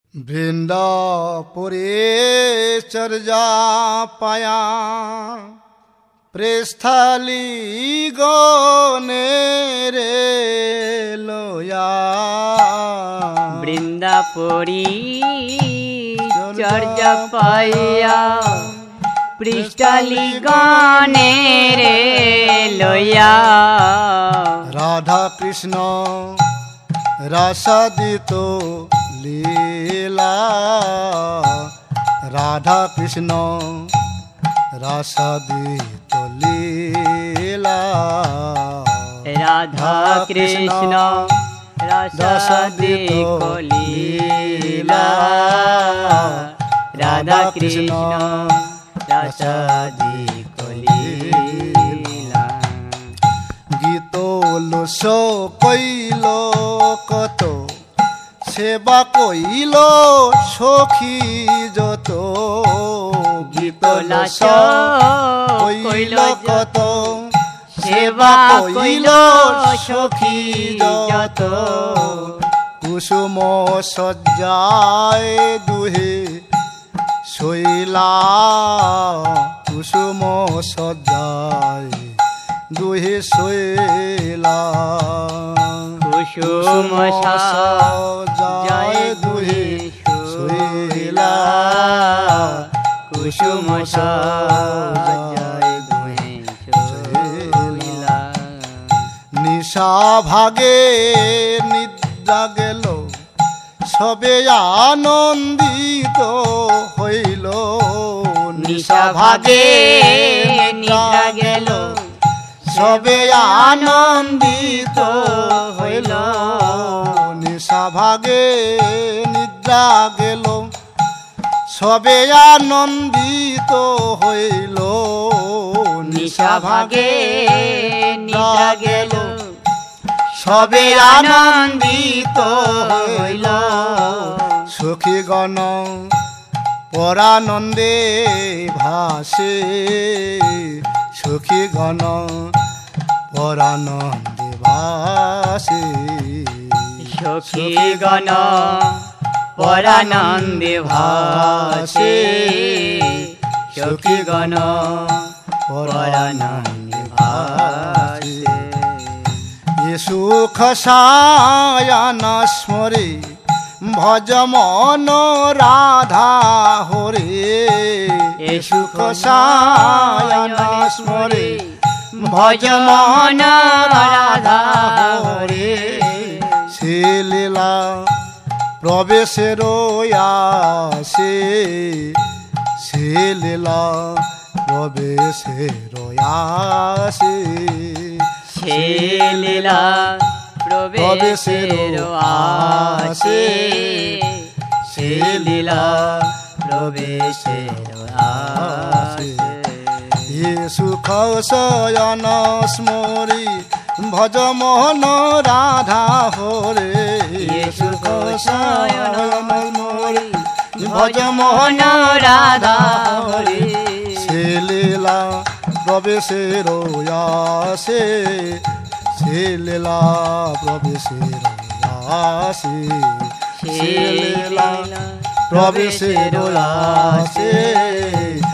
বৃন্দাপুরে চর্যা পায়া প্রেস্থলি গনে রে লোয়া। বৃন্দাপুরী চর্যা পায়া পৃষ্ঠলি গনে রে লোয়া। রাধা কৃষ্ণ রসাদিত লীলা, রাধা কৃষ্ণ রসাদিত লীলা। রাধা কৃষ্ণ রসাদিত লীলা, রাধা কৃষ্ণ রসাদিত লীলা। গীত লোস কইল কত, সেবা কইল সখী যত। গীত লোস কইল কত, সেবা কইল সখী যত। কুসুম সজ্জায় দুহে শৈলা, কুসুম সজ্জায় দুহে শৈলা। কুসুম সজ্জায় দুহে শৈলা, কুসুম সজ্জায় দুহে শৈলা। নিশা ভাগে নিদ্রা গেল, সবে আনন্দিত হইল। নিশা ভাগে নিদ্রা গেল, সবে আনন্দিত হইল। নিশা ভাগে নিদ্রা গেল, সবে আনন্দিত হইল। নিশা ভাগে নিদ্রা গেল, সবে আনন্দিত হইল। সখীগণ পরানন্দে ভাসে, সখীগণ পরানন্দে ভাসে। সখীগণ পরানন্দে ভাসে, সখীগণ পরানন্দে ভাসে। এ সুখ সায়ন স্মরে ভজ মন রাধা হরে। এ সুখ সায়ন স্মরে ভজ মন রাধা হরে। সে লীলা প্রবেশের আসে, সে লীলা প্রবেশের আসে। সে লীলা প্রবেশের আসে, সে লীলা প্রবেশের আসে। এ সুখ শয়ন স্মরি ভজ মোহন রাধা হরে। এ সুখ শয়ন স্মরি ভজ মোহন রাধা হরে। সে লীলা প্রবেশের আসে, সে লীলা প্রবেশের আসে। সে লীলা প্রবেশের আসে,